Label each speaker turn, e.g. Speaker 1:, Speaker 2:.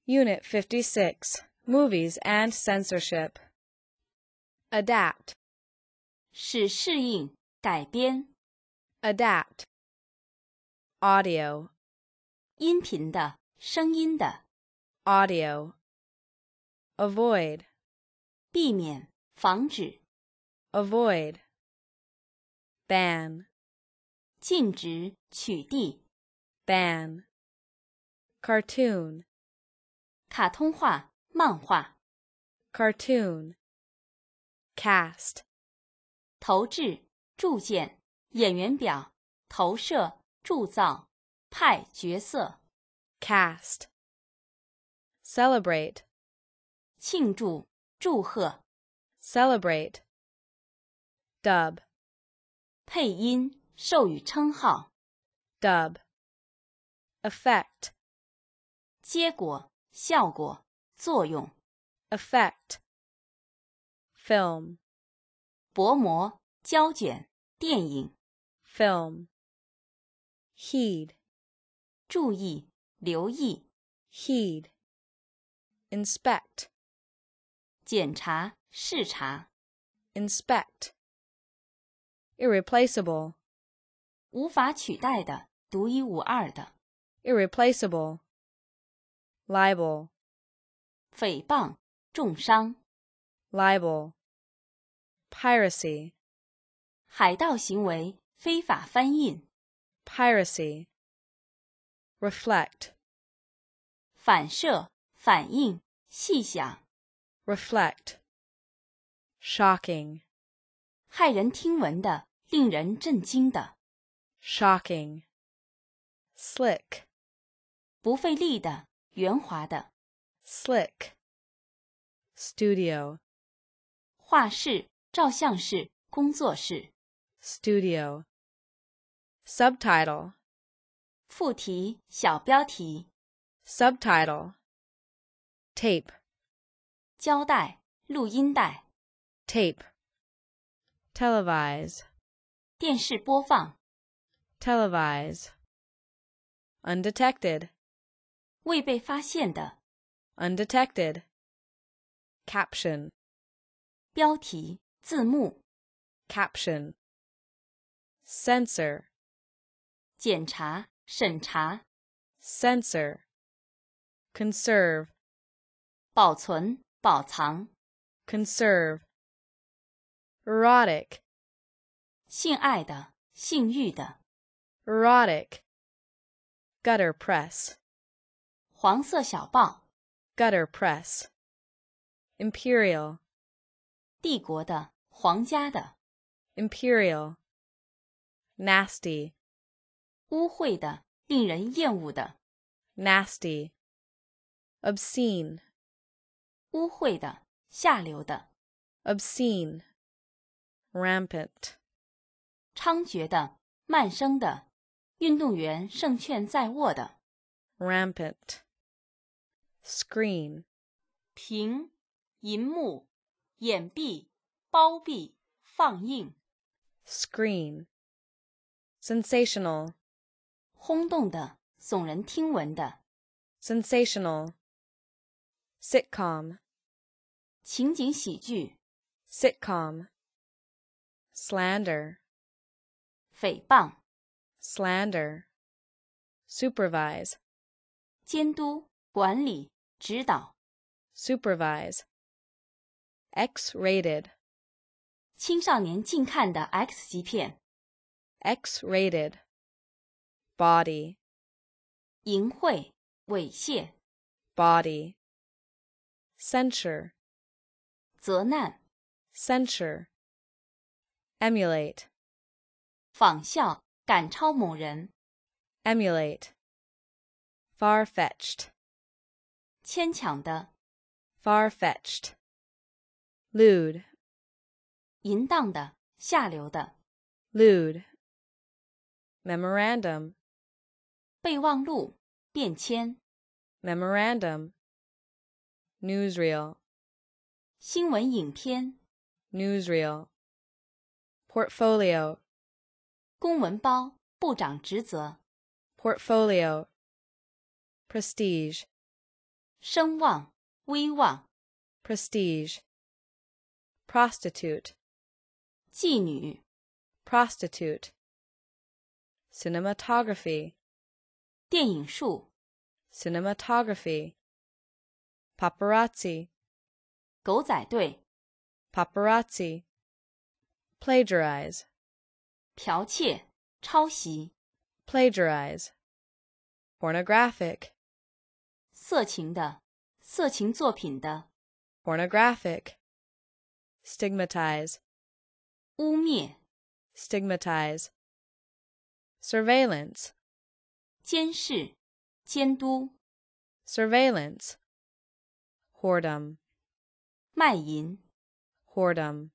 Speaker 1: Unit 56, Movies and Censorship. Adapt.
Speaker 2: 使适应、改编。
Speaker 1: Adapt. Audio.
Speaker 2: 音频的、声音的。
Speaker 1: Audio. Avoid.
Speaker 2: 避免、防止。
Speaker 1: Avoid. Ban.
Speaker 2: 禁止、取缔。
Speaker 1: Ban. Cartoon.
Speaker 2: 卡通画、漫画。
Speaker 1: Cartoon. Cast.
Speaker 2: 投掷、铸建、演员表、投射、铸造、派角色。
Speaker 1: Cast. Celebrate.
Speaker 2: 庆祝、祝贺。
Speaker 1: Celebrate. Dub.
Speaker 2: 配音、授予称号。
Speaker 1: Dub. Effect.
Speaker 2: 结果、效果、作用。
Speaker 1: Effect. Film.
Speaker 2: 薄膜、胶卷、电影。
Speaker 1: Film. Heed.
Speaker 2: 注意、留意。
Speaker 1: Heed. Inspect.
Speaker 2: 检查、视察。
Speaker 1: Inspect. Irreplaceable.
Speaker 2: 无法取代的、独一无二的。
Speaker 1: Irreplaceable. Libel.
Speaker 2: 诽谤、重伤。
Speaker 1: Libel. Piracy.
Speaker 2: 海盗行为、非法翻印。
Speaker 1: Piracy. Reflect.
Speaker 2: 反射、反应、细想。
Speaker 1: Reflect. Shocking.
Speaker 2: 骇人听闻的、令人震惊的。
Speaker 1: Shocking. Slick.
Speaker 2: 不费力的、圆滑的。
Speaker 1: Slick. Studio.
Speaker 2: 画室、照相室、工作室。
Speaker 1: Studio. Subtitle.
Speaker 2: 副题、小标题。
Speaker 1: Subtitle. Tape.
Speaker 2: 胶带、录音带。
Speaker 1: Tape. Televise.
Speaker 2: 电视播放。
Speaker 1: Televise. Undetected.
Speaker 2: 未被发现的。
Speaker 1: Undetected. Caption.
Speaker 2: 标题、字幕。
Speaker 1: Caption. Censor.
Speaker 2: 检查、审查。
Speaker 1: Censor. Conserve.
Speaker 2: 保存、保藏。
Speaker 1: Conserve. Erotic.
Speaker 2: 性爱的、性欲的。
Speaker 1: Erotic. Gutter press.
Speaker 2: 黄色小报。
Speaker 1: Gutter press. Imperial.
Speaker 2: 帝国的、皇家的。
Speaker 1: Imperial. Nasty.
Speaker 2: 污秽的、令人厌恶的。
Speaker 1: Nasty. Obscene.
Speaker 2: 污秽的、下流的。
Speaker 1: Obscene. Rampant.
Speaker 2: 猖獗的、慢生的。运动员胜券在握的。
Speaker 1: Rampant. Screen.
Speaker 2: 屏、银幕、掩蔽、包庇、放映。
Speaker 1: Screen. Sensational.
Speaker 2: 轰动的、耸人听闻的。
Speaker 1: Sensational. Sitcom.
Speaker 2: 情景喜剧。
Speaker 1: Sitcom. Slander.
Speaker 2: 诽谤。
Speaker 1: Slander. Supervise.
Speaker 2: 监督、管理、指导。
Speaker 1: Supervise. X-rated.
Speaker 2: 青少年禁看的 X 级片。
Speaker 1: X-rated. Body.
Speaker 2: 淫秽、猥亵。
Speaker 1: Body. Censure.
Speaker 2: 责难。
Speaker 1: Censure. Emulate.
Speaker 2: 仿效、赶超某人。
Speaker 1: Emulate. Far-fetched.
Speaker 2: 牵强的。
Speaker 1: Far-fetched. Lewd.
Speaker 2: 淫荡的、下流的。
Speaker 1: Lewd. Memorandum.
Speaker 2: 备忘录、便签。
Speaker 1: Memorandum. Newsreel.
Speaker 2: 新闻影片。
Speaker 1: Newsreel. Portfolio.
Speaker 2: 公文包、部长职责。
Speaker 1: Portfolio. Prestige.
Speaker 2: 声望、威望。
Speaker 1: prestige, prostitute,
Speaker 2: 妓女、
Speaker 1: prostitute, cinematography,
Speaker 2: 电影术、
Speaker 1: cinematography, paparazzi,
Speaker 2: 狗仔队、
Speaker 1: paparazzi, plagiarize,
Speaker 2: 剽窃、抄袭。
Speaker 1: plagiarize, pornographic,
Speaker 2: 色情的、色情作品的。
Speaker 1: pornographic, stigmatize,
Speaker 2: 污蔑、
Speaker 1: stigmatize, surveillance,
Speaker 2: 监视、监督。
Speaker 1: surveillance, whoredom,
Speaker 2: 卖淫、
Speaker 1: whoredom.